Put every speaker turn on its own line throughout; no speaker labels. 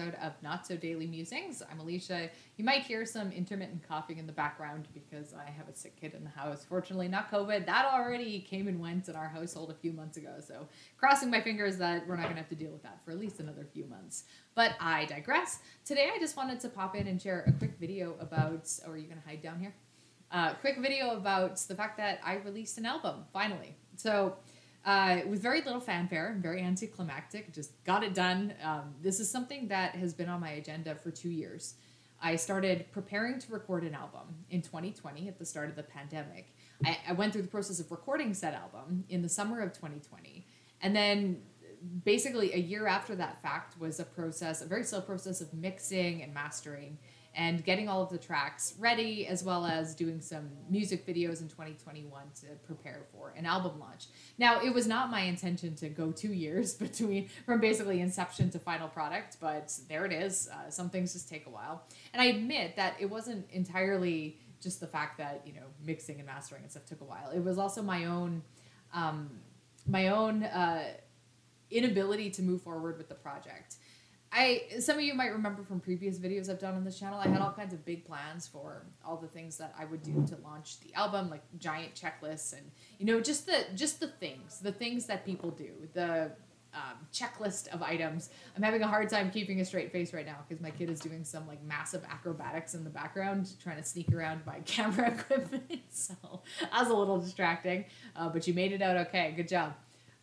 episode of Not So Daily Musings. I'm Alicia. You might hear some intermittent coughing in the background because I have a sick kid in the house. Fortunately, not COVID. That already came and went in our household a few months ago. So crossing my fingers that we're not going to have to deal with that for at least another few months. But I digress. Today, I just wanted to pop in and share a quick video about, oh, are you going to hide down here? Quick video about the fact that I released an album, finally. So with very little fanfare, very anticlimactic, just got it done. This is something that has been on my agenda for 2 years. I started preparing to record an album in 2020 at the start of the pandemic. I went through the process of recording said album in the summer of 2020. And then basically a year after that fact was a very slow process of mixing and mastering and getting all of the tracks ready, as well as doing some music videos in 2021 to prepare for an album launch. Now, it was not my intention to go 2 years from basically inception to final product, but there it is. Some things just take a while. And I admit that it wasn't entirely just the fact that, mixing and mastering and stuff took a while. It was also my own inability to move forward with the project. Some of you might remember from previous videos I've done on this channel, I had all kinds of big plans for all the things that I would do to launch the album, like giant checklists and, just the things that people do, the checklist of items. I'm having a hard time keeping a straight face right now because my kid is doing some like massive acrobatics in the background, trying to sneak around my camera equipment. So that was a little distracting, but you made it out okay. Good job.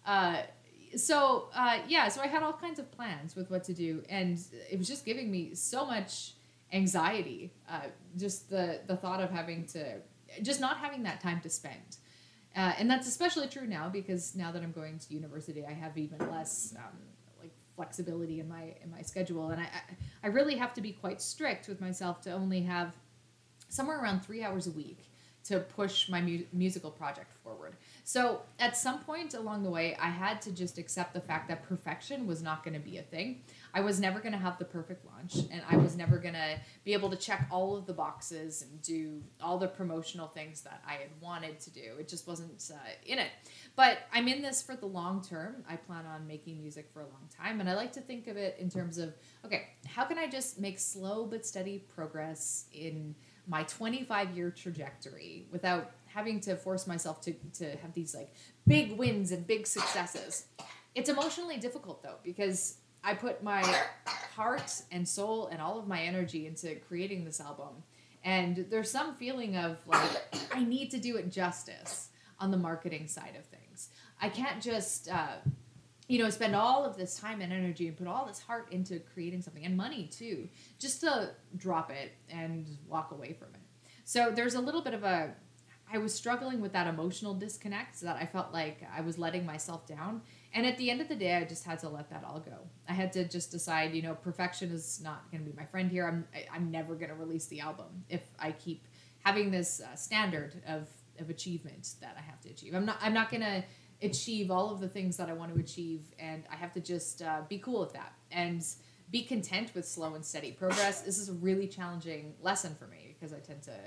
So I had all kinds of plans with what to do, and it was just giving me so much anxiety, just the thought of not having that time to spend. And that's especially true now because now that I'm going to university, I have even less flexibility in my schedule, and I really have to be quite strict with myself to only have somewhere around 3 hours a week to push my musical project forward. So at some point along the way, I had to just accept the fact that perfection was not going to be a thing. I was never going to have the perfect launch, and I was never going to be able to check all of the boxes and do all the promotional things that I had wanted to do. It just wasn't in it. But I'm in this for the long term. I plan on making music for a long time, and I like to think of it in terms of, okay, how can I just make slow but steady progress in my 25-year trajectory without having to force myself to have these like big wins and big successes. It's emotionally difficult though, because I put my heart and soul and all of my energy into creating this album. And there's some feeling of like, I need to do it justice on the marketing side of things. I can't just, spend all of this time and energy and put all this heart into creating something, and money too, just to drop it and walk away from it. So there's a little bit of I was struggling with that emotional disconnect, so that I felt like I was letting myself down. And at the end of the day, I just had to let that all go. I had to just decide, perfection is not going to be my friend here. I'm never going to release the album if I keep having this standard of achievement that I have to achieve. I'm not going to achieve all of the things that I want to achieve, and I have to just be cool with that and be content with slow and steady progress. This is a really challenging lesson for me because I tend to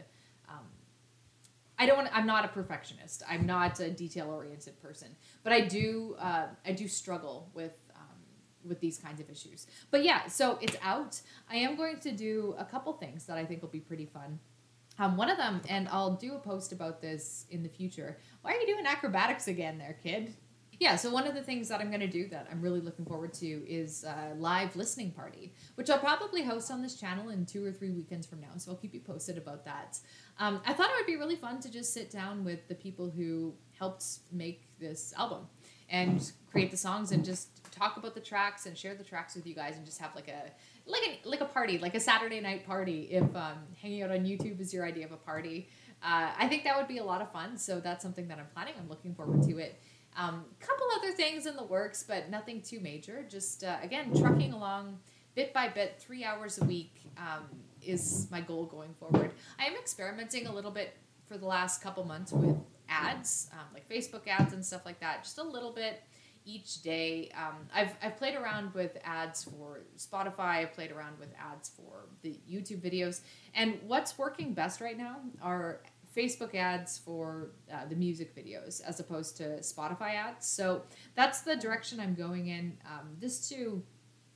I'm not a perfectionist. I'm not a detail-oriented person, but I do struggle with these kinds of issues. But yeah, so it's out. I am going to do a couple things that I think will be pretty fun. One of them, and I'll do a post about this in the future. Why are you doing acrobatics again there, kid? Yeah, so one of the things that I'm going to do that I'm really looking forward to is a live listening party, which I'll probably host on this channel in 2 or 3 weekends from now, so I'll keep you posted about that. I thought it would be really fun to just sit down with the people who helped make this album and create the songs and just talk about the tracks and share the tracks with you guys and just have like a party, like a Saturday night party. If hanging out on YouTube is your idea of a party, I think that would be a lot of fun. So that's something that I'm planning. I'm looking forward to it. Couple other things in the works, but nothing too major. Just, again, trucking along bit by bit, 3 hours a week is my goal going forward. I am experimenting a little bit for the last couple months with ads, like Facebook ads and stuff like that, just a little bit each day. I've played around with ads for Spotify. I've played around with ads for the YouTube videos. And what's working best right now are Facebook ads for the music videos as opposed to Spotify ads. So that's the direction I'm going in. This too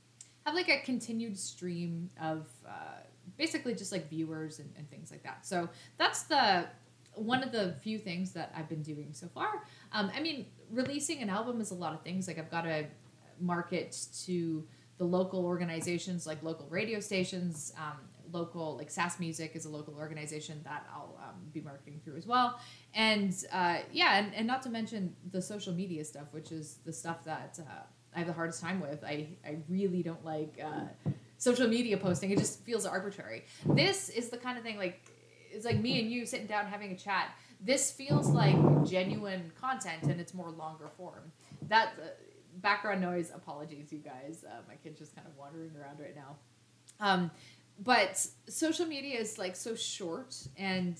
have like a continued stream of basically just like viewers and things like that. So that's one of the few things that I've been doing so far. I mean, releasing an album is a lot of things. Like I've got to market to the local organizations, like local radio stations, local, like SAS Music is a local organization that I'll be marketing through as well. And yeah, and not to mention the social media stuff, which is the stuff that I have the hardest time with. I really don't like social media posting. It just feels arbitrary. This is the kind of thing, like, it's like me and you sitting down having a chat. This feels like genuine content, and it's more longer form. That background noise, apologies, you guys. My kid's just kind of wandering around right now. But social media is like so short, and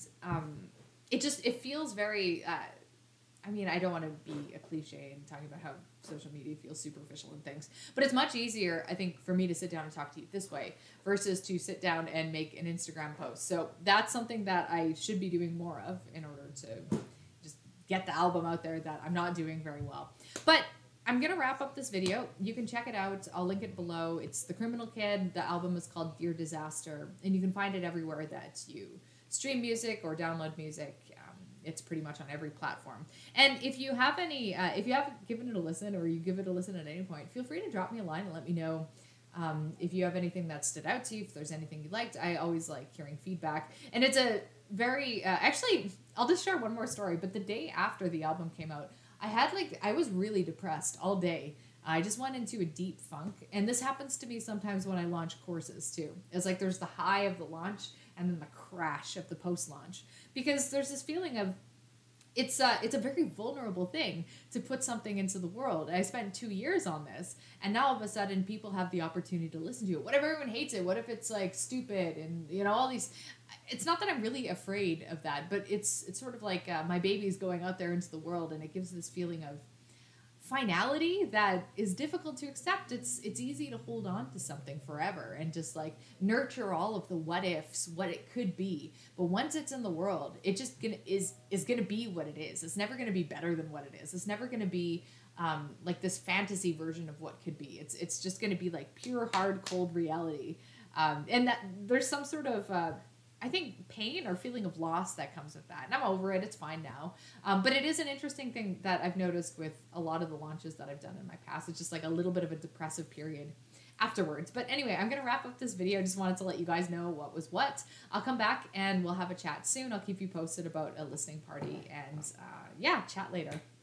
it feels very. I mean, I don't want to be a cliche and talking about how social media feels superficial and things, but it's much easier, I think, for me to sit down and talk to you this way versus to sit down and make an Instagram post. So that's something that I should be doing more of in order to just get the album out there that I'm not doing very well. But I'm going to wrap up this video. You can check it out. I'll link it below. It's The Criminal Kid. The album is called Dear Disaster, and you can find it everywhere that you stream music or download music. It's pretty much on every platform. And if you have any, if you haven't given it a listen, or you give it a listen at any point, feel free to drop me a line and let me know if you have anything that stood out to you, if there's anything you liked. I always like hearing feedback. And it's a very, actually, I'll just share one more story. But the day after the album came out, I was really depressed all day. I just went into a deep funk. And this happens to me sometimes when I launch courses too. It's like there's the high of the launch and then the crash of the post-launch. Because there's this feeling of, it's a very vulnerable thing to put something into the world. I spent 2 years on this, and now all of a sudden people have the opportunity to listen to it. What if everyone hates it? What if it's like stupid and, you know, all these... It's not that I'm really afraid of that, but it's sort of like my baby's going out there into the world, and it gives this feeling of finality that is difficult to accept. It's easy to hold on to something forever and just like nurture all of the what ifs, what it could be. But once it's in the world, it just is gonna be what it is. It's never gonna be better than what it is. It's never gonna be like this fantasy version of what could be. It's just gonna be like pure, hard, cold reality. And that there's some sort of I think pain or feeling of loss that comes with that. And I'm over it. It's fine now. But it is an interesting thing that I've noticed with a lot of the launches that I've done in my past. It's just like a little bit of a depressive period afterwards. But anyway, I'm going to wrap up this video. I just wanted to let you guys know what was what. I'll come back and we'll have a chat soon. I'll keep you posted about a listening party. And yeah, chat later.